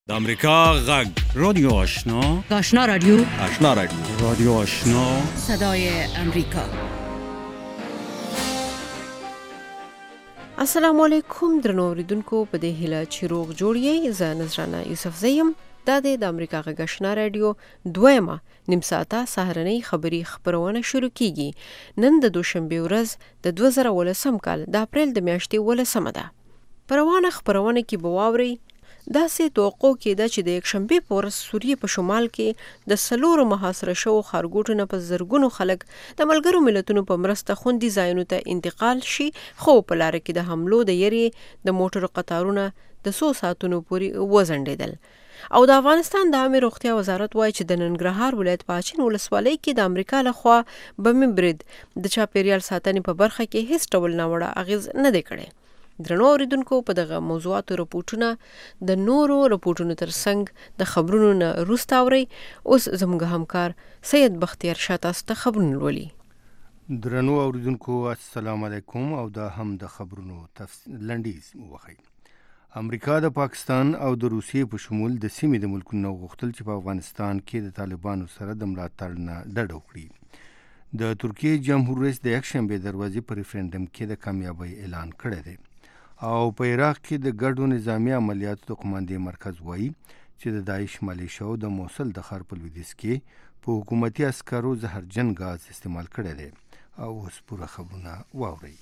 د امریکا غږ رادیو آشنا آشنا رادیو رادیو آشنا صدای امریکا. السلام علیکم درنو اوریدونکو، په دې هیله چې روغ جوړ یې. زه نذرانه یوسف زیم. دا د امریکا غږ آشنا رادیو دویمه نیم ساعته سهارنۍ خبری خبرونه شروع کیږي. نن د دوشنبه ورځ د 2018 کال د اپریل د میاشتې 18 ده. پروانه خبرونه کې بواوري دا سه توقع کېده چې د یکشنبه په ورځ سوریه په شمال کې د سلورو محاصره شو خارګوټونه په زرګونو خلک د ملګرو ملتونو په مرسته خوندي ځایونو ته انتقال شي، خو په لار کې د حملو د یری د موټرو قطارونه د 100 ساعتونو پورې وزنډیدل. او د افغانستان د عامه روغتیا وزارت وایي چې د ننګرهار ولایت پاچین ولسوالۍ کې د امریکا لخوا بمي برید د چاپیریال ساتنې په برخه کې هیڅ ډول ناوړه اغیز نه دی کړی. درنو اوریدونکو، په دغه موضوعاتو رپورټونه د نورو رپورټونو ترڅنګ د خبرونو نه وروسته اوري. اوس زموږ همکار سید بختیار شاه تاسو ته خبرونه لولي. درنو اوریدونکو، السلام علیکم. او دا هم د خبرونو لنډیز وخی. امریکا د پاکستان او د روسیې په شمول د سیمې د ملکونو غوښتل چې په افغانستان کې د طالبانو سره د ملاتړ نه ډډه وکړي. د ترکیې جمهور رئیس د یکشنبه دروازې په ریفرنډم کې د کامیابی اعلان کړی دی. او په عراق کې د ګډو نظامی عملیاتو د قوماندې مرکز وایي چې د داعش ملیشو د موصل د ښار په لویدیځ کې په حکومتي عسکرو زهرجن غاز استعمال کړی دی. او اوس پوره خبرونه واورئ.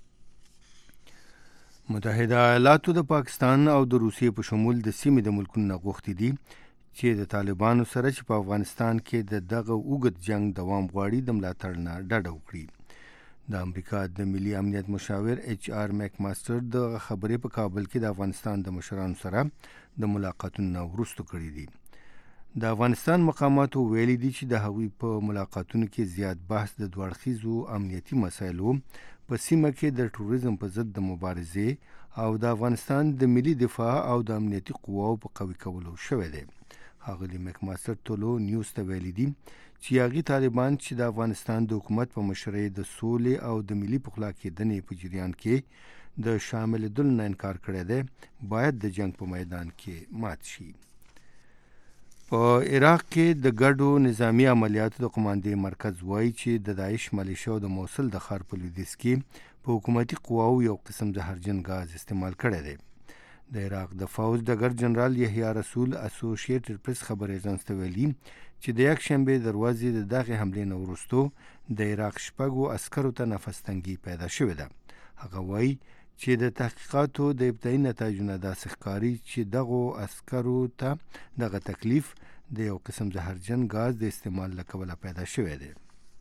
متحده ایالاتو د پاکستان او د روسیې په شمول د سیمې د ملکونو غوښتي دي چې د طالبانو سره چې په افغانستان کې د دغه اوږد جنگ دوام غواړي د ملاتړ نه ډډه وکړي. د امریکا د ملي امنیت مشاور ایچ آر میک ماستر د خبرې په کابل کې د افغانستان د مشرانو سره د ملاقاتونو وروسته کړي دي. د افغانستان مقاماتو ویلي دي چې د هغوی په ملاقاتونو کې زیات بحث د دوه اړخیزو امنیتي مسایلو په سیمه کې د ټوریزم په ضد د مبارزې او د افغانستان د ملي دفاع او د امنیتي قواو په قوي کولو شوی دی. ښاغلي میک ماستر ټولو نیوز ته ویلي دي چې هغې طالبان چې د افغانستان د حکومت په مشرۍ د سولې او د ملي پخلا کېدنې په جریان کې د شاملېدلو نه انکار کړی دی، باید د جنگ په میدان کې مات شي. په عراق کې د ګډو نظامی عملیاتو د قوماندې مرکز وایي چې د داعش ملیشو د موصل د ښار په لویدیځ کې په حکومتي قواو یو قسم زهرجن غاز استعمال کړی دی. د عراق د فوج ډګر جنرال یحیی رسول اسوسییټډ پریس خبر ایجنس ته ویلي چې د یکشنبه دروازې د دغه حملې نه وروسته د عراق شپږو عسکرو ته نفس تنګي پیدا شوې ده. هغه وایي چې د تحقیقاتو د ابتدایي نتایجونه داسې ښکاري چې دغو عسکرو ته دغه تکلیف د یو قسم زهرجن غاز د استعمال له کبله پیدا شوی دی.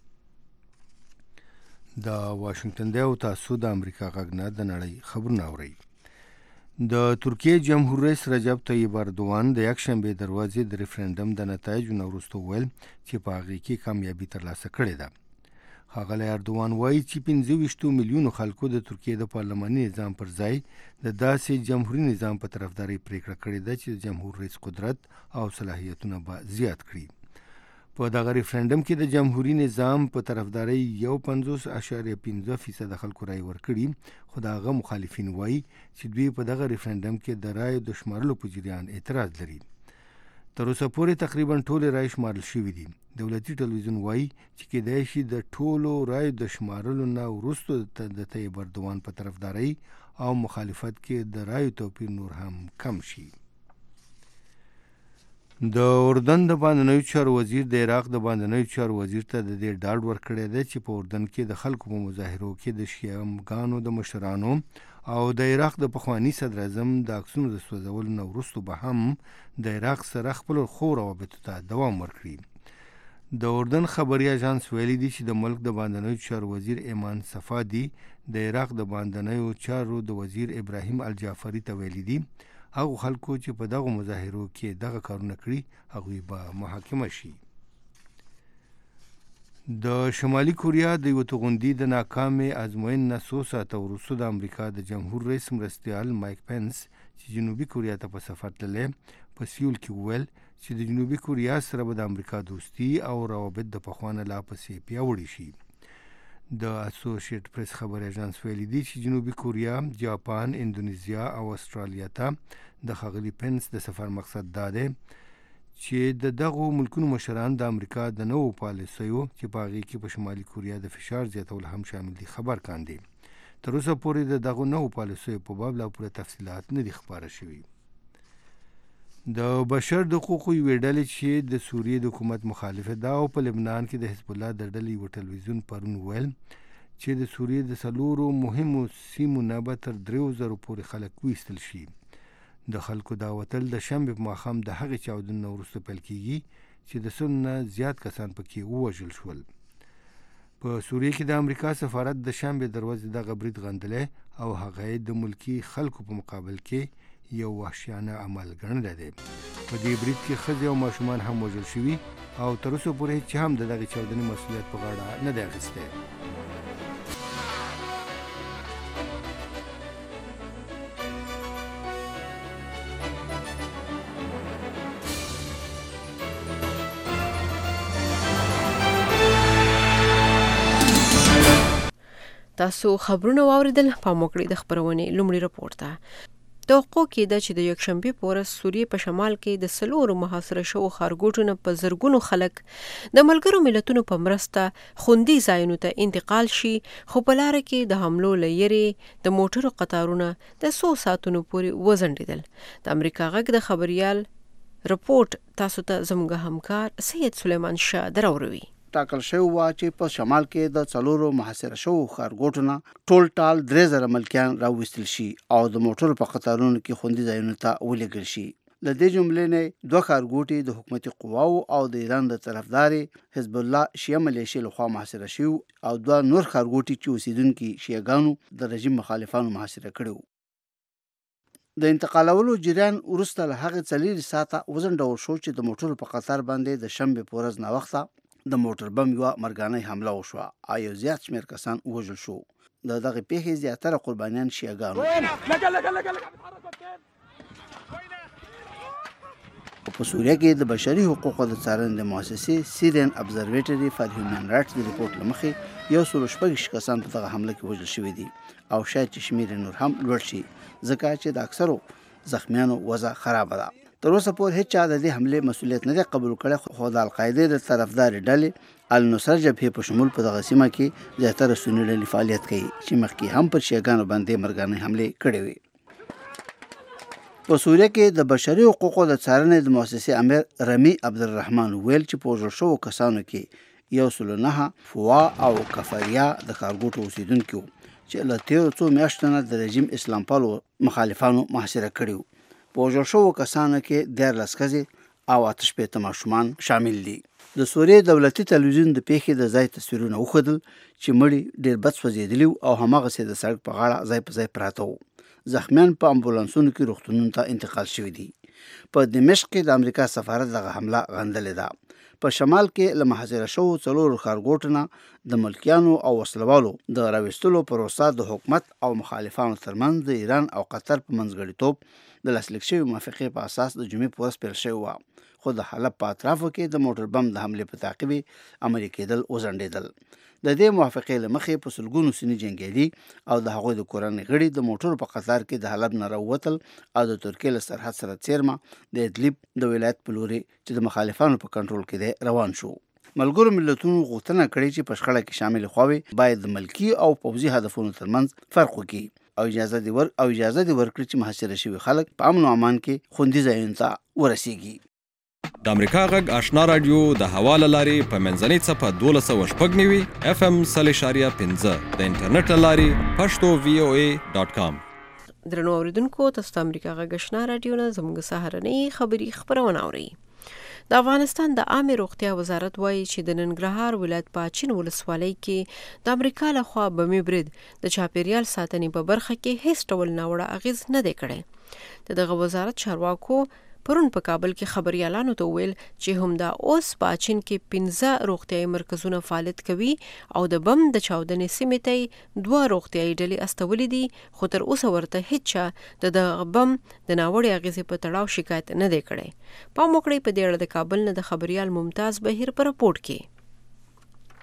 د واشنگټن دی او تاسو د امریکا غږ نه د نړۍ خبرونه اورئ. د ترکیې جمهور رئیس رجب طیب اردوان د یکشنبه دروازې د ریفرنډم د نتایجو نه وروسته ویل چې په هغې کې کامیابي ترلاسه کړې ده. ښاغلی اردوان وایي چې 25 میلیونو خلکو د ترکیې د پارلماني نظام پر ځای د داسې جمهوري نظام په طرفداري پریکړه کړې ده چې د جمهور رئیس قدرت او صلاحیتونه به زیات کړي. په دغه ریفرنډم کې د جمهوری نظام په طرفداري 50.15% خلکو رای ورکړي، خو د هغه مخالفین وایي چې دوی په دغه ریفرنډم کې د رایو د شمارلو په جریان اعتراض لري. تر اوسه پورې تقریبا ټول رای شمارل شوي دي. دولتي ټلویزیون وایي چې کېدای شي د ټولو رایو د شمارلو نه وروسته د طیب اردوان په طرفداري او مخالفت کې د رایو توپیر نور هم کم شي. د اردن د باندنیو چارو وزیر د عراق د باندنیو چارو وزیر ته د دې ډاډ ورکړی دی چې په اردن کې د خلکو په مظاهرو کې د شیعهګانو د مشرانو او د عراق د پخواني صدر اعظم د عکسونو د سوځولو نه وروسته به هم د عراق سره خپلو ښو روابطو ته دوام ورکړي. د اردن خبري اژانس ویلي دي چې د ملک د باندنیو چارو وزیر ایمان صفادي د عراق د باندنیو چارو د وزیر ابراهیم الجعفری ته ویلي دي هغه خلکو چې په دغه مظاهرو کې دغه کارونه کړي هغوی به محاکمه شي. د شمالي کوریا د یو توغندي د ناکامې ازموین نه څو ساعته وروسته د امریکا د جمهور رئیس مرستیال مایک پنس چې جنوبي کوریا ته په سفر تللی په سیول کې وویل چې د جنوبي کوریا سره به د امریکا دوستي او روابط د پخوا نه لا پسې پیاوړي شي. د اسوسییټ پریس خبر اژانس ویلي دی چې جنوبي کوریا، جاپان، اندونیزیا او استرالیا ته د ښاغلي پنس د سفر مقصد دا دی چې د دغو ملکونو مشران د امریکا د نوو پالیسیو چې په هغې کې په شمالي کوریا د فشار زیاتول هم شامل دي خبر کاندي. تر اوسه پورې د دغو نوو پالیسیو په باب لا پوره تفصیلات نه دي خپاره شوي. د بشر د حقوقو یوې ډلې چې د سوریې د حکومت مخالفه ده او په لبنان کې د حزب الله د ډلې یوه ټلویزیون پرون ویل چې د سوریې د 4 مهمو سیمو نه به تر 3000 پورې خلک ویستل شي. د خلکو دا وتل د شنبې په ماښام د هغې چاودنې نه وروسته پیل کېږي چې د 100 نه زیات کسان پکې ووژل شول. په سوریې کې د امریکا سفارت د شنبې دروازې دغه برید غندلی او هغه د ملکي خلکو په مقابل کې یو وحشیانه عمل ګڼلی دی. په دې برید کې ښځې او ماشومان هم وژل شوي او تر اوسه پورې هېڅ هم د دغې چاودنې مسؤلیت په غاړه نه دی اخیستی. تاسو خبرونه واوریدل. پام وکړئ د خبرونې لومړی راپور ته. توقع کېده چې د یکشنبې په ورځ سوریې په شمال کې د 4 محاصره شوو ښارګوټو نه په زرګونو خلک د ملګرو ملتونو په مرسته خوندي ځایونو ته انتقال شي، خو په لاره کې د حملو له یېرې د موټرو قطارونه د 100 ساعتونو پورې وځنډېدل. د امریکا غږ د خبریال رپورټ تاسو ته زموږ همکار سید سلیمان شاه دراوروي. ټاکل شوی و چې په شمال کې د 4 محاصره شوو ښارګوټو نه ټول ټال 3000 ملکیان راوستل شي او د موټرو په قطارونو کې خوندي ځایونو ته ولېږل شي. له دې جملې نه 2 ښارګوټي د حکومتي قواو او د ایران د طرفدارې حزب الله شیعه ملیشې لخوا محاصره شوي او 2 نور ښارګوټي چې اوسیدونکي شیعهګانو د رژیم مخالفانو محاصره کړي. د انتقالولو جریان وروسته له هغې 4 ساعته وځنډول شو چې د موټرو په قطار باندې د شنبې په ورځ ناوخته د موټر بم یوه مرګانۍ حمله وشوه او یو زیات شمېر کسان ووژل شو. د دغې پیښې زیاتره قربانیان شیعهګانو. په سوریه کې د بشري حقوقو د څارنې د مؤسسې سیرین ابزرویټري فار هیومن رایټس د ریپورټ له مخې 116 کسان په دغه حمله کې وژل شوي دي او شاید چې شمېر نور هم لوړ شي ځکه چې د اکثرو زخمیانو وضع خرابه ده. تر اوسه پورې هیڅ چا د دې حملې مسؤلیت نه دی قبول کړی، خو د القاعدې د طرفدارې ډلې النصر جبهې په شمول په دغه سیمه کې زیاتره سني ډلې فعالیت کوي چې مخکې هم پر شیعهګانو باندې مرګانۍ حملې کړې وې. په سوریه کې د بشري حقوقو د څارنې د مؤسسې امیر رمی عبدالرحمن ویل چې په وژل شوو کسانو کې 109 فوا او کفریا د ښارګوټو اوسیدونکي وو چې له تېرو څو میاشتو نه د رژیم اسلام پالو مخالفانو محاصره کړي وو. په وژل شوو کسانو کې 14 ښځې او 8 ماشومان شامل دي. د سوریې دولتي تلویزیون د پیښې د ځای تصویرونه وښودل چې مړي ډېر بد سوځېدلي او هماغسې د سړک په غاړه ځای په ځای پراته وو. زخمیان په امبولانسونو کې روغتونونو ته انتقال شوي دي. په دمشق کې د امریکا سفارت دغه حمله غندلې ده. په شمال کې له محاصره شوو 4 ښارګوټو نه د ملکیانو او وسلوالو د راوستلو پروسه د حکومت او مخالفانو ترمنځ د ایران او قطر په منځګړیتوب د لاسلیک شوي موافقې په اساس د جمعې په ورځ پیل شوی وه، خو د حلب په اطرافو کې د موټر بم د حملې په تعقیب عملي کېدل وځنډېدل. د دې موافقې له مخې په سلګونو سني جنګیالي او د هغوی د کورنۍ غړي د موټرو په قطار کې د حلب نه راووتل او د ترکیې له سرحد سره څیرمه د ادلب د ولایت په لوري چې د مخالفانو په کنټرول کې دی روان شو. ملګرو ملتونو غوښتنه کړې چې په شخړه کې شامل خواوې باید د ملکي او پوځي هدفونو ترمنځ فرق وکړي او اجازه دي ورکړي چې محاصره شوي خلک په امن او امان کې خوندي ځایونو ته ورسیږي. د امریکا غږ آشنا رادیو د هوا له لارې په منځنۍ څپه 12.9 FM 0.5 د انټرنیټ له لارې pashto.voa.com. درنو اوریدونکو، تاسو د امریکا غږ آشنا رادیو نه زموږ سهارنۍ خبري خبرونه اورئ. د افغانستان د عامه روغتیا وزارت وایي چې د ننګرهار ولایت په اچین ولسوالۍ کې د امریکا لخوا بمي برید د چاپیریال ساتنې په برخه کې هیڅ ډول ناوړه اغیز نه دی کړی. دغه وزارت چارواکو پرون په کابل کې خبريالانو ته ویل چې همدا اوس په اچین کې 15 روغتیايي مرکزونه فعالیت کوي او د بم د چاودنې سیمې ته 2 روغتیايي ډلې استولې دي، خو تر اوسه ورته هیڅ د بم د ناوړې اغیزې په تړاو شکایت نه دی کړی. پام وکړئ په دې اړه د کابل نه د خبريال ممتاز بهیر په رپورټ کې.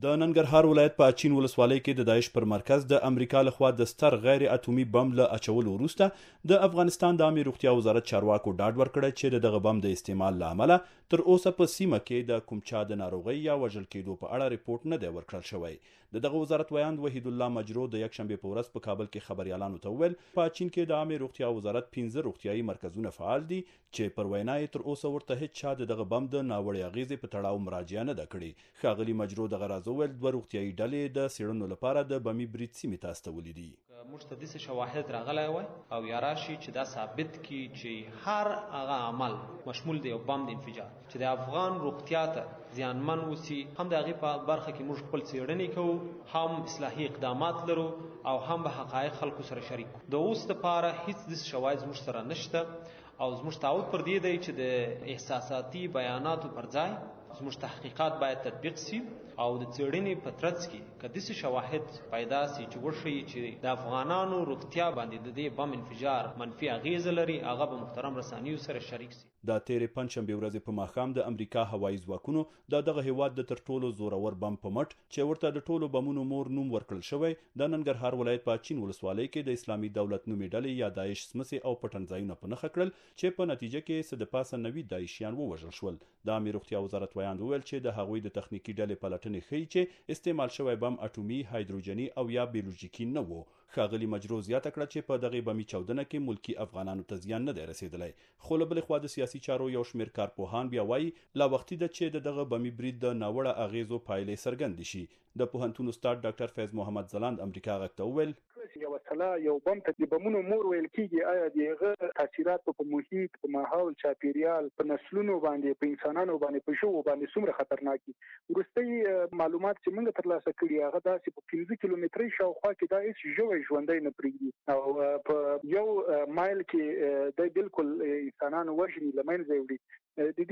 د ننګرهار ولایت په اچین ولسوالۍ کې د داعش پر مرکز د امریکا لخوا د ستر غیر اټومي بم له اچولو وروسته د افغانستان د عامه روغتیا وزارت چارواکو ډاډ ورکړی چې دغه بم د استعمال له امله تر اوسه په سیمه کې د کوم چا د ناروغۍ یا وژل کېدو په اړه ریپورت نه دی ورکړل شوی. دغه وزارت ویاند وحید الله مجرو د یکشنبه په ورځ په کابل کې خبريالانو ته وویل په اچین کې د عامه روغتیا وزارت 15 روغتیايي مرکزونه فعال دي چې پر وینا یې تر اوسه ورته هیڅ چا دغه بم د ناوړه اغیزې په تړاو مراجعه نه ده کړې. ښاغلي مجرو دغه راز وویل دوه روغتیايي ډلې د څېړنو لپاره د بمي برید سیمې ته استولې دي. موږ ته داسې شواهد راغلی وای او یا راشي چې دا ثابت کړي چې هر هغه عمل مشمول دی یو بم د انفجار چې د افغان روغتیا ته زیانمن وسی هم د هغې په برخه کې موږ خپل څېړنې کوو هم اصلاحي اقدامات لرو او هم به حقایق خلکو سره شریک کوو. د اوس دپاره هیڅ داسې شواهد زموږ سره نشته او زموږ تعهد پر دې دی چې د احساساتي بیاناتو پر ځای زموږ تحقیقات باید تطبیق سي او د څېړنې په ترڅ کې که داسې شواهد پیدا سي چې وښیي چې د افغانانو روغتیا باندې د دې بم انفجار منفي اغیزه لري هغه به محترم رسنیو سره شریک سي. د تیرې پنجشنبې ورځې په ماښام د امریکا هوایي ځواکونو دغه هیواد د تر ټولو زورور بم په مټ چې ورته د ټولو بمونو مور نوم ورکړل شوی د ننګرهار ولایت په اچین ولسوالۍ کې د اسلامي دولت نومې ډلې یا داعش سمسې او پټنځایونه په نښه کړل چې په نتیجه کې څه د پاسه 90 داعشیان ووژل شول. د عامه روغتیا وزارت ویاند وویل چې د هغوی د تخنیکي ډلې پلټنې ښیي چې استعمال شوی بم اټومي، هایدروجني او یا بیولوژیکي نه و. ښاغلي مجرو زیاته کړه چې په دغه بمي چاودنه کې ملکی افغانانو ته زیان نه دی رسیدلی. خو له بلې خوا د سیاسي چارو یو شمېر کارپوهان بیا وایي لا وختي ده چې دغه بمي برید د ناوړه اغیزو پایلې څرګندې شي. د پوهنتون استاد ډاکټر فیض محمد ځلاند امریکا غږ ته وویل یو وسله یو بم ته د بمونو مور ویل کېږي. آیا دغه تاثیرات په محیط، په ماحول، چاپیریال، په نسلونو باندې، په انسانانو باندې، په ژوو باندې څومره خطرناک دي؟ وروستي معلومات چې موږ ترلاسه کړي هغه داسې په 15 کیلومترۍ شاوخوا کې دا هیڅ ژوی ژوندی نه پرېږدي او په یو مایل کې د بالکل انسانانو وژني له منځه وړي. د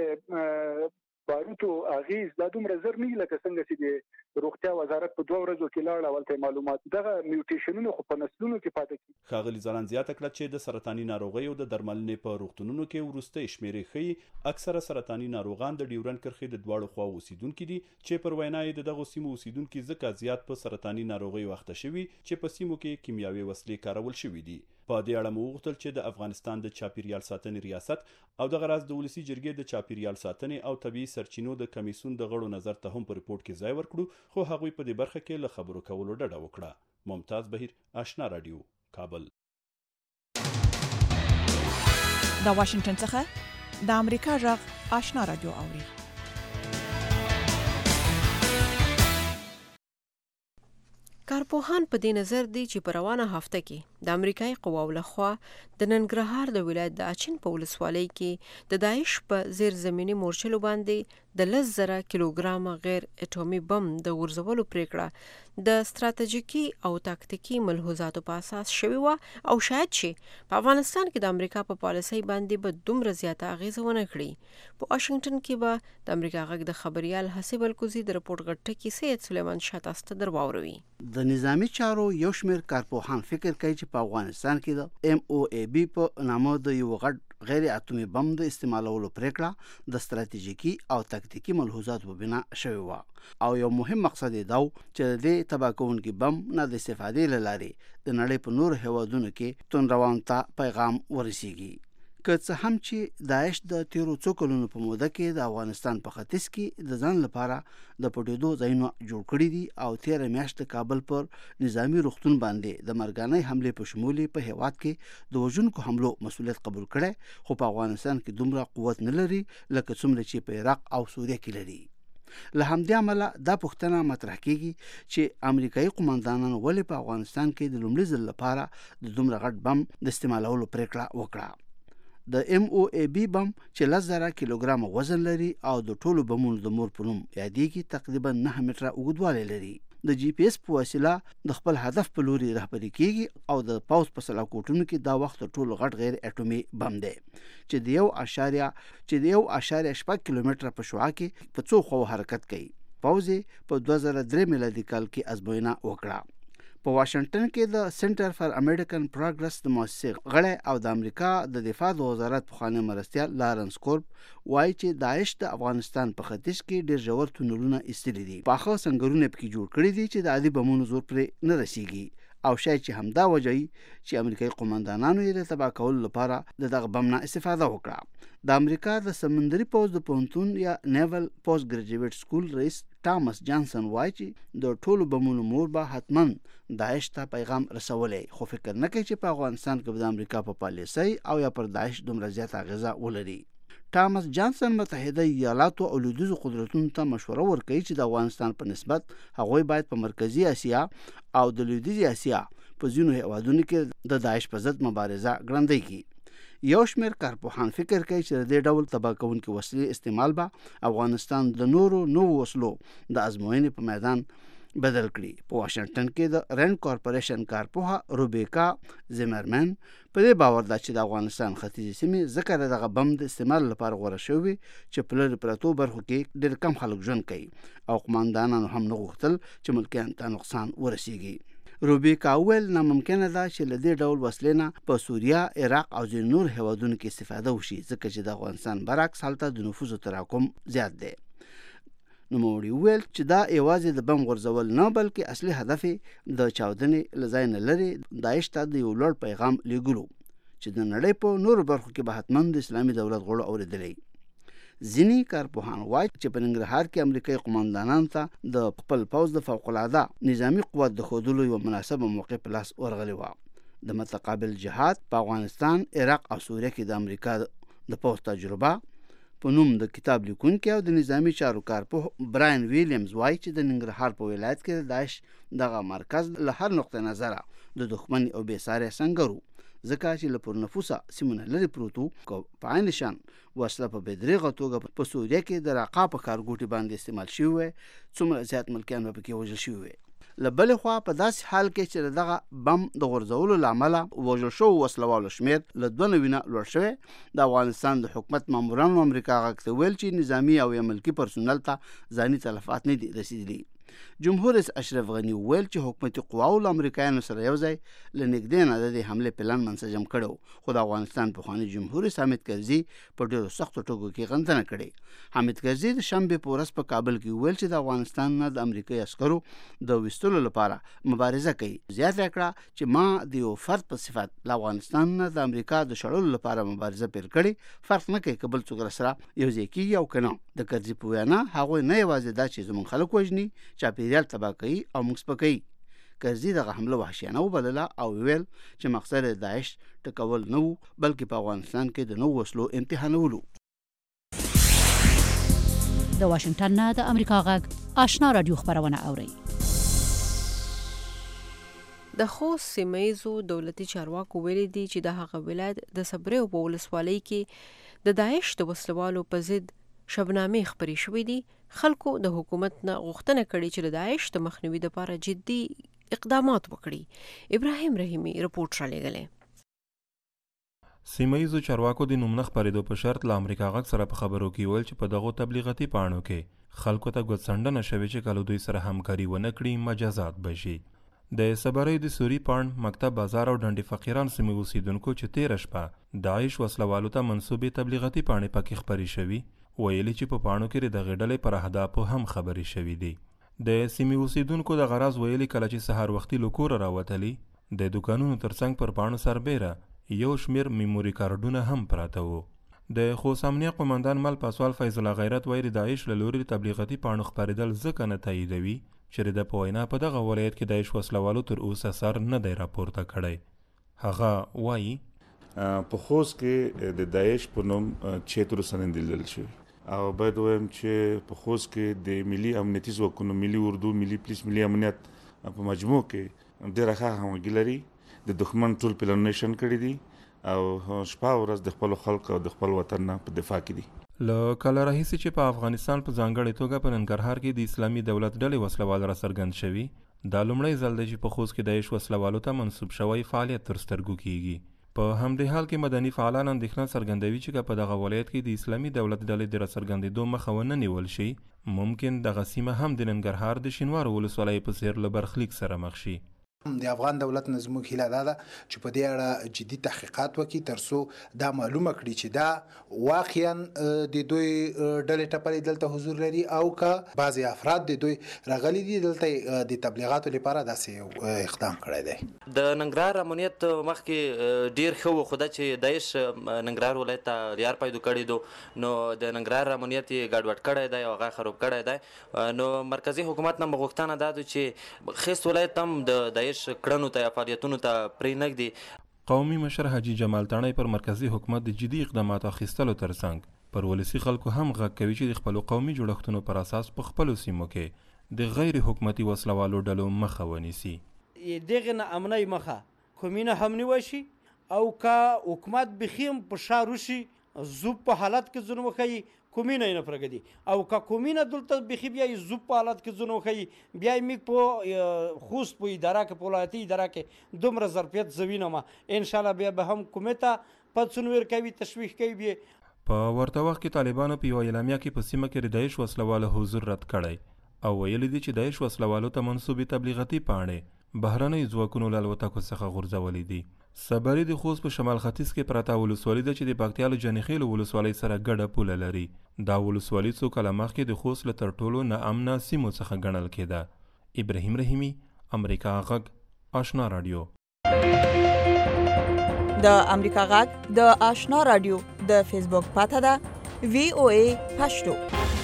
دې باروتو اغیز دا دومره زر نه لکه څنګه چې د روغتیا وزارت په 2 ورځو کې لاړ اولته معلومات دغه میوټیشنونو خو په نسلونو کې پاتې کیږي. ښاغلي ځلاند زیاته کړه چې د سرطاني ناروغیو د درملنې په روغتونونو کې وروستۍ شمیرې ښیي اکثره سرطاني ناروغان د ډیورنډ کرښې د دواړو خواو اوسیدونکي دي چې پر وینا یې دغه سیمو اوسیدونکي ځکه زیات په سرطاني ناروغیو اخته شوي چې په سیمو کې کیمیاوي وسلې کارول شوي دي. په دې اړه مو وغوښتل چې د افغانستان د چاپیریال ساتنې ریاست او دغه راز د ولسي جرګې د چاپیریال ساتنې او طبیعي سرچینو د کمیسیون د غړو نظر ته هم په ریپورت کې ځای ورکړو خو هغوی په دې برخه کې له خبرو کولو ډډه وکړه. ممتاز بهیر، آشنا رادیو، کابل. د واشنگټن څخه د امریکا غږ آشنا رادیو اوري. کارپوهان په دې نظر دي چې په روانه هفته کې د امریکایي قواو لخوا د ننګرهار د ولایت د اچین په ولسوالۍ کې د داعش په زیر زمینی مورچلو باندې د 10,000 کیلوګرام غیر اټومي بم د غورځولو پریکړه د ستراتیژیکي او تاکتیکي ملحوظاتو په اساس شوی و او شاید چې په افغانستان کې د امریکا په پالیسۍ باندې به دومره زیاته اغیزه ونه کړي. په واشنگټن کې به د امریکا غږ د خبريال حسیب الکوزي د رپورت غټکی سید سلیمان شاه تاسو ته درواوروي. د نظامی چارو یو شمېر کارپوهان فکر کوي چې په افغانستان کې د MOAB په نامه د یو غټ غیر اټومي بم د استعمالولو پریکړه د ستراتیژیکي او تاکتیکي ملحوظاتو په بنا شوی و او یو مهم مقصد یې دا چې د تباه کوونکي بم نه د استفادې له لارې د نړۍ په نور هیوادونو کې توندروان ته پیغام ورسیږي. که څه هم چې داعش د تیرو څو کلونو په موده کې د افغانستان په ختیځ کې د ځان لپاره د پټېدو ځایونه جوړ کړي دي او تیره میاشت کابل پر نظامی روغتون باندې د مرګانۍ حملې په شمول په هیواد کې د وژونکو حملو مسؤلیت قبول کړي خو په افغانستان کې دومره قوت نه لري لکه څومره چې په عراق او سوریه کې لري. له همدې امله دا پوښتنه مطرح کیږي چې امریکایي قوماندانانو ولې په افغانستان کې د لومړي ځل لپاره د دومره غټ بم د استعمالولو پریکړه وکړه. د MOAB بم چې 10,000 کیلوګرام وزن لري او د ټولو بمونو د مور په نوم یادېږي تقریبا 9 متره اوږدوالی لري. د GPS په وسیله د خپل هدف په لوري رهبري کیږي او د پاوز په سلاکوټونو کې دا وخت ټولو غټ غیر اټومي بم دی چې د 1.8 کیلومتره په شعاع کې په څو خو حرکت کوي. پاوز په 2003 میلادي کال کې ازموینه وکړه. په واشنگټن کې د سنټر فار امریکن پروګرس د مؤسسې غړی او د امریکا د دفاع د وزارت پخوانی مرستیال لارنس کورب وایي چې داعش د افغانستان په ختیځ کې ډېر ژور تونلونه ایستلي دي، پاخه سنګرونه پکې جوړ کړي دي چې د عادي بمونو زور پرې نه رسیږي، او شاید چې همدا وجه چې امریکایي قومندانانو یې د تباه کولو لپاره دغه بم نه استفاده وکړه. د امریکا د سمندري پوځ د پوهنتون یا نیول پوسټ ګریجویټ سکول رئیس ټامس جانسن وایي چې د ټولو بمونو مور به حتما داعش ته پیغام رسولی، خو فکر نه کوي چې په افغانستان کې به د امریکا په پالیسۍ او یا پر داعش دومره زیات اغیزه ولري. ټامس جانسن متحده ایالاتو او لویدیځو قدرتونو ته مشوره ورکوي چې د افغانستان په نسبت هغوی باید په مرکزی اسیا او د لویدیځي اسیا په ځینو هیوادونو کې د داعش په ضد مبارزه ګړندۍ کړي. یو شمېر کارپوهان فکر کوي چې د دې ډول تباه کوونکي وسلې استعمال به افغانستان د نورو وسلو د ازموینې په میدان بدل کړي. په واشنگټن کې د رینډ کارپوریشن کارپوهه روبیکا زیمرمن په دې باور ده چې د افغانستان ختیځې سیمې ځکه دغه بم د استعمال لپاره غوره شوي چې په لرې پرتو برخو کې ډېر کم خلک ژوند کوي او قومندانانو هم نه غوښتل چې ملکیانو ته نقصان ورسیږي. روبیکا ویل ناممکنه ده چې له دې ډول وسلې نه په سوریه، عراق او ځینو نور هیوادونو کې استفاده وشي ځکه چې د افغانستان برعکس هلته د نفوذ تراکم زیات دی. نوموړي ویل چې دا یوازې د بم غورځول نه بلکې اصلي هدف د چاودنې له ځای نه لرې داعش ته د یو لوړ پیغام لیږلو چې د نړۍ په نورو برخو کې به حتما د اسلامي دولت غړو اورېدلی. ځینې کارپوهان وایي چې په ننګرهار کې امریکایي قومندانانو ته د خپل پوځ د فوقالعاده نظامي قوت د ښودلو یوه مناسبه موقع په لاس ورغلې وه. د متقابل جهاد په افغانستان، عراق او سوریه کې د امریکا د پوځ تجربه په نوم د کتاب لیکونکي او د نظامي چارو کارپوه براین ویلیامز وایي چې د ننګرهار په ولایت کې د داعش دغه مرکز له هر نقطه نظره د دښمن او بېساري سنګرو ځکه چې له پرنفوسه سیمونه لرې پروتو په عین شان وسله په بېدریغه توګه په سوریه کې د راقا په ښارګوټي باندې استعمال شوی وی، څومره زیات ملکیان به پکې وژل شوي وي. له بلې خوا په داسې حال کې چې دغه بم د غورځولو له امله وژل شوو وسلوالو شمېر له 2 نه لوړ شوی، د افغانستان د حکومت مامورانو امریکا غږ ته ویل چې نظامي او یا ملکي پرسونل ته ځاني تلفات نه دي رسیدلي. جمهور رئیس اشرف غني ویل چې حکومتي قواو له امریکایانو سره یو ځای له نږدې نه د دې حملې پلان منسجم کړی، خو د افغانستان پخواني جمهور رئیس حامد کرزي په ډېرو سختو ټکو کې غندنه کړې. حامد کرزي د شنبې په ورځ په کابل کې ویل چې د افغانستان نه د امریکایي عسکرو د ویستلو لپاره مبارزه کوي. زیاته کړه چې ما د یو فرد په صفت له افغانستان نه د امریکا د شړلو لپاره مبارزه پیل کړې، فرق نه کوي که بل څوک سره یو ځای کېږي او که نه. د کرزي په وینا هغوی نه یوازې دا چې زموږ خلک وژني، چاپېریال تباه کوي او موږ سپکوي. کرزي دغه حمله وحشیانه وبلله او ویل چې مقصد داعش ټکول نه و بلکې په افغانستان کې د نوو وسلو امتحانولو. د واشنگټن نه د امریکا غږ آشنا رادیو خبرونه اوري. د خوست سیمه‌ییزو دولتي چارواکو ویلي دي چې د هغه ولایت د صبریو په ولسوالۍ کې د داعش د وسلوالو په ضد شبنامې خپرې شوې دي. خلکو د حکومت نه غوښتنه کړې چې د داعش د مخنیوي لپاره جدي اقدامات وکړي. ابراهیم رحیمي رپورټ رالیږلی. سیمه‌ییزو چارواکو د نوم نه خپرېدو په شرط له امریکا غږ سره په خبرو کې ویل چې په دغو تبلیغاتي پاڼو کې خلکو ته ګوتڅنډنه شوې چې کله دوی سره همکاري ونه کړي مجازات بشي. د صبریو د سوري پاڼ مکتب بازار او ډنډې فقیران سیمې اوسیدونکو چې تېره شپه داعش وسلوالو ته منسوبې تبلیغاتي پاڼې پکې خپرې شوي ویلي چې په پاڼو کې د دغې ډلې پر اهدافو هم خبرې شوي دي. د سیمې اوسیدونکو د غراز ویلي کله چې سهار وختي له کوره راوتلي د دوکانونو ترڅنګ پر پاڼو سربیره یو شمېر میموري کارډونه هم پراته وو. د خوست امنیه قومندان مل پاسوال فیض الله غیرت وایي د داعش له لوري تبلیغاتي پاڼو خپرېدل ځکه نه تاییدوي چې د په وینا په دغه ولایت کې داعش وسلوالو تر اوسه سر نه دی راپورته کړی. هغه وایي په خوست کې د داعش په نوم 76 رسنۍ دلیدل شوي او باید وایم چې په خوست کې د ملي امنیتي ځواکونو، ملي اردو، ملي پولیس، ملي امنیت په مجموع کې ډېره ښه همغږي لري. د دښمن ټول پلانونه شن کړي دي او شپه ورځ د خپلو خلکو او د خپل وطن نه په دفاع کې دي. له کله راهیسې چې په افغانستان په ځانګړې توګه په ننګرهار کې د اسلامي دولت ډلې وسلوال را څرګند شوي، دا لومړی ځل دی چې په خوست کې داعش وسلوالو ته منسوب شوی فعالیت تر سترګو کیږي. په همدې حال کې مدني فعالان اندېښنه څرګندوي چې په دغه ولایت کې د اسلامي دولت ډلې د راڅرګندېدو مخه ونه نیول شي، ممکن دغه سیمه هم د ننګرهار د شینوارو ولسوالۍ په څېر له برخلیک سره مخ شي. د افغان دولت نه زموږ هیله دا ده چې په دې اړه جدي تحقیقات وکړي ترڅو دا معلومه کړي چې دا واقعا د دوی ډلې ټپلې دلته حضور لري او که بعضې افراد د دوی راغلي دي دلته د تبلیغاتو لپاره داسې اقدام کړی دی. د ننګرهار امنیت مخکې ډیر ښه و، خو دا چې داعش ننګرهار ولایت ته ریار پیدا کړی دو نو د ننګرهار امنیت یې ګډوډ کړی دی او هغه خراب کړی دی. نو مرکزي حکومت نه غوښتنه دا ده چې خیست ولایت هم د داعش کړنو ته یا فعالیتونو ته پرې نږدي. قومي مشر حاجي جمال تاڼی پر مرکزي حکومت د جدي اقداماتو اخیستلو ترڅنګ پر ولسي خلکو هم غږ کوي چې د خپلو قومي جوړښتونو پر اساس په خپلو سیمو کې د غیر حکومتي وسلوالو ډلو مخه ونیسي. دغه نه امنۍ مخه کومینه هم نیوشي او که حکومت بخیم په شا روشي زوب په حالت کې ځنو وخی کومینه نه پرګدي او که کومینه دلته بخي بیا زوب په حالت کې ځنو وخی بیا میک په خوست په اداره کې په ولایتي اداره کې دومره ظرفیت زوینه ما ان شاء الله بیا به هم کومته پڅونور کوي تشویق کوي. بیا په ورته وخت کې طالبانو په یو اعلامیه کې په سیمه کې د داعش وسلوالو حضور رد کړی او ویلي دي چې داعش وسلوالو ته منسوبې تبلیغاتي پاڼې بهرنۍ ځواکونو له الوتکو څخه غورځولې دي. صبري د خوست په شمال ختیځ کې پرته ولسوالي ده چې د پکتیا له جنیخیل ولسوالۍ سره ګډه پوله لري. دا ولسوالي څو کاله مخکې د خوست له تر ټولو ناامنه سیمو څخه ګڼل کېده. ابراهیم رحیمي، امریکا غږ، آشنا رادیو. د امریکا غږ د آشنا رادیو د فیسبوک پاته ده VOA پښتو.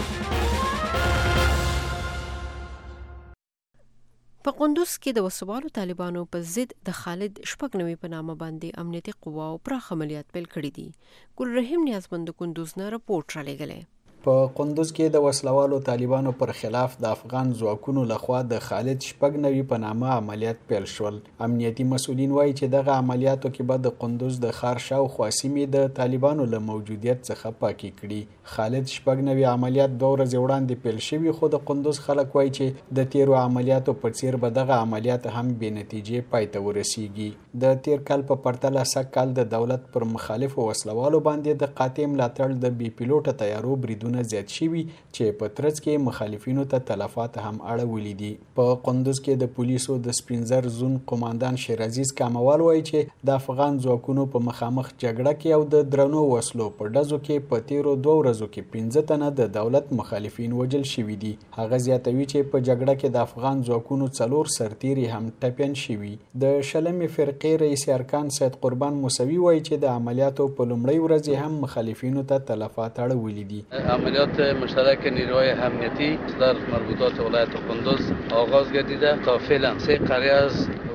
په قندوز کې د وسوالو طالبانو په ضد د خالد شپږنوي په نامه باندې امنیتي قواو پراخ عملیات پیل کړي دي. ګل رحیم نیازمند کندوز نه رپورټ را لېږلی. په قندوز کې د وسلوالو طالبانو پر خلاف د افغان ځواکونو لخوا د خالد شپږنوي په نامه عملیات پیل شول. امنیتي مسؤلین وایي چې دغه عملیاتو کې به د قندوز د ښار شاوخوا سیمې د طالبانو له موجودیت څخه پاکې کړي. خالد شپږنوي عملیات 2 ورځې وړاندې پیل شوي، خو د قندوز خلک وایي چې د تیرو عملیاتو په څیر به دغه عملیات هم بې نتیجې پای ته ورسیږي. د تیر کال په پرتله سږ کال د دولت پر مخالفو وسلوالو باندې د قاطع ملاتړ د بې پیلوټه طیارو بریدونه زیات شوي چې په ترڅ کې مخالفینو ته تلفات هم اړولي دي. په قندوز کې د پولیسو د سپینزر زون قوماندان شیرعزیز کاموال وایي چې د افغان ځواکونو په مخامخ جګړه کې او د درنو وسلو په ډزو کې په تیرو 2 ورځو کې 15 تنه د دولت مخالفین وژل شوي دي. هغه زیاتوي چې په جګړه کې د افغان ځواکونو 4 سرتیري هم ټپیان شوي. د شلمې فرقې رئیس ارکان سید قربان موسوي وایي چې د عملیاتو په لومړۍ ورځ هم مخالفینو ته تلفات اړولي دي. عملیات مشترک نیروهای امنیتی در مربوطات ولایت قندوز آغاز گردیده تا فعلا 3 قریه از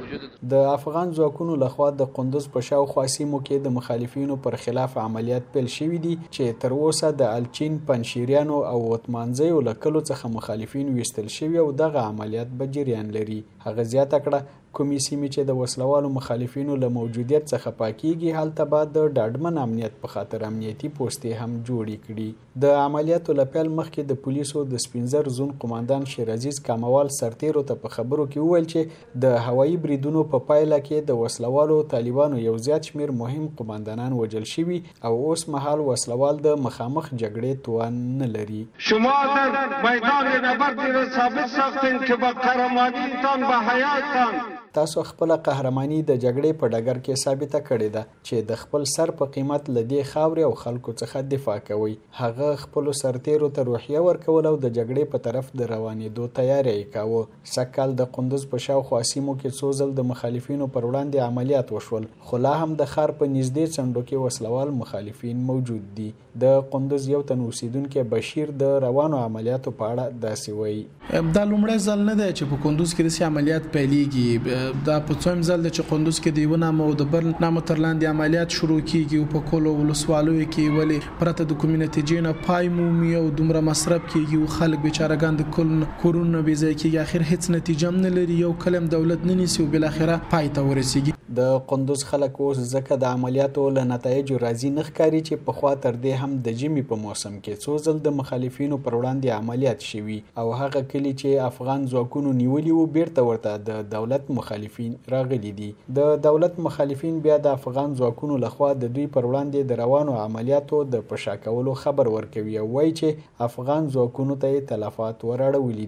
د افغان ځواکونو لخوا د قندوز په شاوخوا سیمو کې د مخالفینو پر خلاف عملیات پیل شوي دي چې تر اوسه د الچین، پنشیریانو او وطمانځیو له کلو څخه مخالفین ویستل شوي او دغه عملیات به جریان لري. هغه زیاته کړه کومې سیمې چې د وسلوالو مخالفینو له موجودیت څخه پاکیږي هلته به د ډاډمن امنیت په خاطر امنیتي پوستې هم جوړې کړي. د عملیاتو له پیل مخکې د پولیسو د سپینزر زون قوماندان شیرعزیز کاموال سرتیرو ته په خبرو کې وویل چې د هوایي بریدونو په پایله کې د وسلوالو طالبانو یو زیات شمیر مهم قوماندانان وژل شوي او اوس مهال وسلوال د مخامخ جګړې توان نه لري. شما در میدان نبرد ثابت ساختین که با قهرمانیتان به حیاتتان تاسو خپل قهرمانی د جګړې په ډګر کې ثابته کړې ده چې د خپل سر په قیمت لدی خاورې او خلکو څخه دفاع کوي. هغه خپل سرتیرو ته روحیه ورکول او د جګړې په طرف د روانېدو تیاری کاوه. سکهال د قندوز په شاوخوا سیمو کې څو ځل د مخالفینو پر وړاندې عملیات وشول، خو لا هم د ښار په نږدې څنډو کې وسلوال مخالفین موجود دي. د قندوز یو تن اوسیدونکي بشیر د روانو عملیاتو په اړه داسې وایي: دا لومړی ځل نه دی چې په قندوز کې داسې عملیات پیلېږي. دا په څوم ځل دی چې قندوز کې د یو نامه او د بل نامه تر لاندې عملیات شروع کیږي او په کولو ولسوالیو کې ولې پرته د کومې نتیجې نه پای مومي او دومره مصرف کیږي او خلک بیچارهګان د کورونو بې ځای کیږي، اخر هیڅ نتیجه هم نه لري، یو کلم دولت نه نیسي او بالاخره پای ته ورسیږي. د قندوز خلک اوس ځکه د عملیاتو له نتایجو راضي نه ښکاري چې پخوا تر دې هم د ژمي په موسم کې څو ځل د مخالفینو پر وړاندې عملیات شوي او هغه کلي چې افغان ځواکونو نیولي وو بیرته ورته د دولت مخالفین راغلي دي. د دولت مخالفین بیا د افغان ځواکونو لخوا د دوی پر وړاندې د روانو عملیاتو د پشا کولو خبر ورکوي او وایي چې افغان ځواکونو ته تلفات ورړولي دي.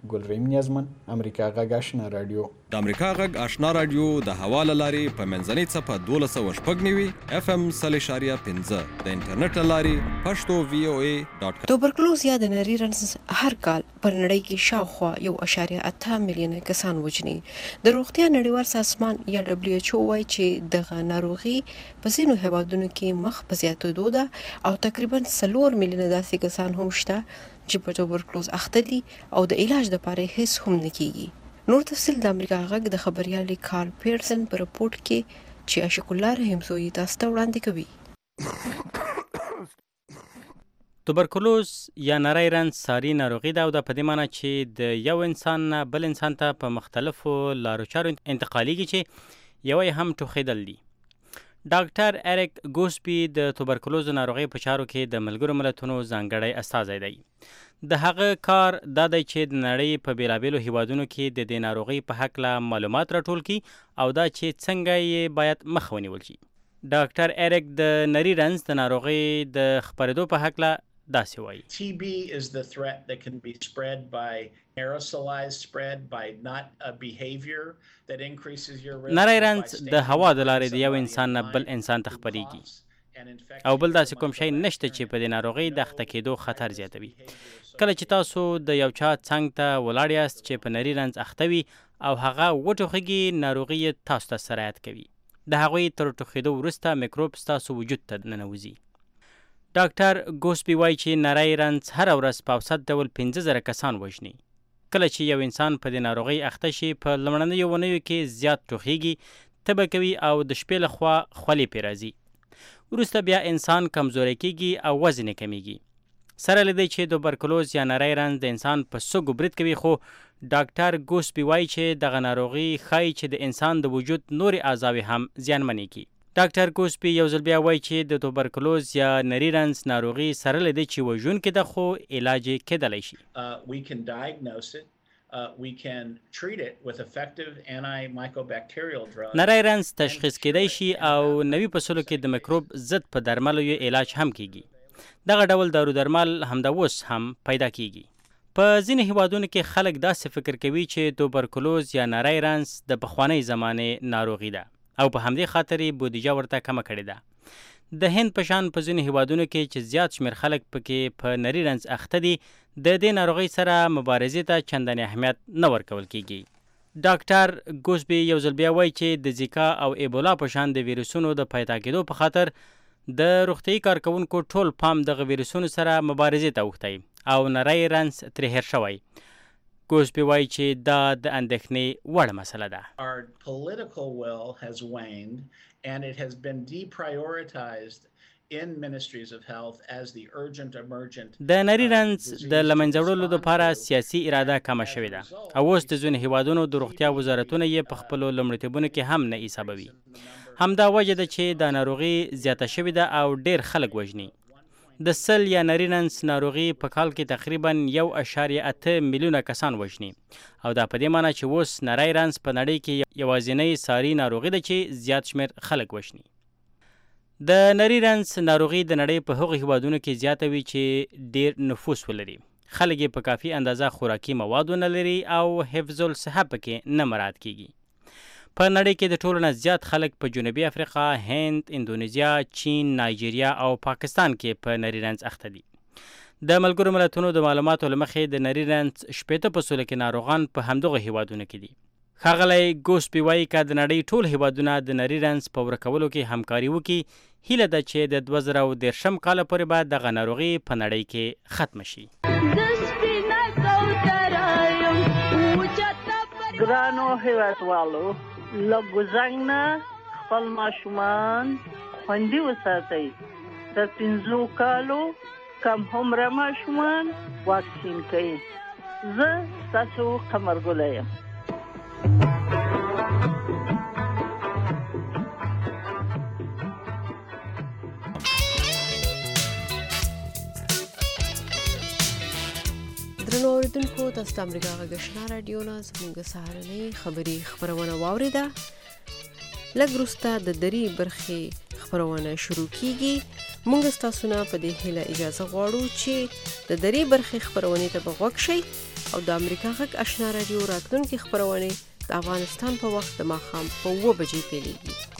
ګلریم نیازمن، امریکا غږ آشنا رادیو. د امریکا غږ آشنا رادیو د حواله لاري په منځنۍ څپه 12.9 FM 3.15 د انټرنیټ لاري پښتو voa.com. توبرکلوز یا د نری رنځ هر کال پر نړۍ کې شاوخوا 1.8 میلیون کسان وژني. د روغتیا نړیوال سازمان یا WHO وايي چې دغه ناروغي په ځینو هېوادونو کې مخ په زیاتېدو ده او تقریبا 4 میلیونه داسې کسان هم شته چې په توبرکلوز اخته دي او د علاج لپاره هیڅ هم نه کیږي. نور تفصیل د امریکا غږ د خبريالي کارل پیرسن په رپورت کې چې عاشق الله رحمزوی تاسو ته وړاندې کوي. توبرکلوز یا نری رنځ ساري ناروغي ده او د پدې معنی چې د یو انسان نه بل انسان ته په مختلفو لارو چارو انتقالېږي چې یو هم ټوخېدل دي. ډاکټر اریک ګوسپي د توبرکلوز ناروغي په چارو کې د ملګرو ملتونو ځانګړی استازی دی. د هغه کار دا دی چې د نړۍ په بیلابیلو هیوادونو کې د دې ناروغي په هکله معلومات راټول کړي او دا چې څنګه یې باید مخه ونیول شي. ډاکټر اریک د نری رنځ د ناروغي د خپرېدو په هکله داسې وایي. TB is the threat that can be spread by aerosolized spread by not a behavior that increases your risk. نری رنځ د هوا د لارې د یو انسان نه بل انسان ته خپرېږي او بل داسې کوم شی نشته چې په دې ناروغي د اخته کېدو خطر زیاتوي. کله چې تاسو د یو چا څنګ ته ولاړ یاست چې په نری رنځ اخته وي او هغه وټوخېږي، ناروغي تاسو ته سرایت کوي. د هغوی تر ټوخېدو وروسته میکروب ستاسو وجود ته ننوځي. ډاکټر ګوسپي وایي چې نری رنځ هره ورځ په اوسط ډول 15,000 کسان وژني. کله چې یو انسان په دې ناروغي اخته شي په لومړنیو اونیو کې زیات ټوخېږي، تبه کوي او د شپې لخوا خولې پرې راځي. وروسته بیا انسان کمزوری کېږي او وزن یې کمیږي. سره له دې چې توبرکلوز یا نری رنځ د انسان په سږو برید کوي، خو ډاکټر ګوسپي وایي چې دغه ناروغي ښایي چې د انسان د وجود نورې اعضاوې هم زیانمنې کړي. ډاکټر ګوسپي یو ځل بیا وایي چې د توبرکلوز یا نری رنځ ناروغي سره له دې چې وژونکې ده خو علاج یې کېدلی شي. We can diagnose it. We can treat it with effective antimicrobial drugs. نری رنځ تشخیص کېدی شي او نوي فصلو کې د میکروب ضد په درملو یې علاج هم کیږي. دغه ډول دارو درمل همدا اوس هم پیدا کیږي. په ځینې هیوادونو کې خلک داسې فکر کوي چې توبرکلوز یا نری رنځ د پخوانۍ زمانې ناروغي ده او په همدې خاطر یې بودیجه ورته کمه کړې ده. د هند په شان په ځینو هیوادونو کې چې زیات شمېر خلک پکې په نری رنځ اخته دي، د دې ناروغۍ سره مبارزې ته چندانې اهمیت نه ورکول کیږي. ډاکټر ګوسبي یو ځل بیا وایي چې د زیکا او ایبولا په شان د ویروسونو د پیدا کېدو په خاطر د روغتیايي کارکوونکو ټول پام دغه ویروسونو سره مبارزې ته اوښتی او نری رنځ ترې هېر شوی. ګوسبي وایي چې دا د اندېښنې وړ مسله ده. Our political will has waned and it has been deprioritized in ministries of health as the urgent emergent. د نری رنځ د لمنځه وړلو لپاره سیاسي اراده کمه شوې ده او اوس د ځینو هیوادونو د روغتیا وزارتونه یې په خپلو لومړیتوبونو کې هم نه حسابوي. همدا وجه ده چې دا ناروغي زیاته شوې ده او ډېر خلک وژني. د سل یا نری رنځ ناروغي په کال کې تقریبا 1.8 میلیونه کسان وژني او دا په دې معنی چې اوس نری رنځ په نړۍ کې یوازینۍ ساري ناروغي ده چې زیات شمېر خلک وژني. د نری رنځ ناروغي د نړۍ په هغو هیوادونو کې زیاته وي چې ډېر نفوس ولري. خلک یې په کافي اندازه خوراکي مواد ونه لري او حفظ الصحه پکې نه مراعات کیږي. په نړۍ کې د ټولو نه زیات خلک په جنوبي افریقا، هند، اندونیزیا، چین، نایجیریا او پاکستان کې په نری رنځ اخته دي. د ملګرو ملتونو د معلوماتو له مخې د نری رنځ 80% کې ناروغان په همدغه هیوادونو کې دي. ښاغلی ګوسپي وایي که د نړۍ ټول هیوادونه د نری رنځ په ورکولو کې همکاري وکړي، هیله ده چې د 2013 کال پورې به دغه ناروغي په نړۍ کې ختمه شي. ګرانو هیوادوالو، له ګوزنګ نه خپل ماشومان خوندي وساتئ. د 15 کالو کم عمره ماشومان واکسین کړئ. زه ستاسو قمرګله یم. درنو اوریدونکو، تاسو د امریکا غږ آشنا رادیو نه زموږ سهارنۍ خبري خپرونه واورېده. لږ وروسته د درې برخې خپرونه شروع کیږي. مونږ تاسو نه په دې هیله اجازه غواړو چې د درې برخې خبرونه ته بغوږ شئ او د امریکا غږ آشنا رادیو راتلونکي خبرونه د افغانستان په وخت د ماښام په 2 بجې پیلېږي.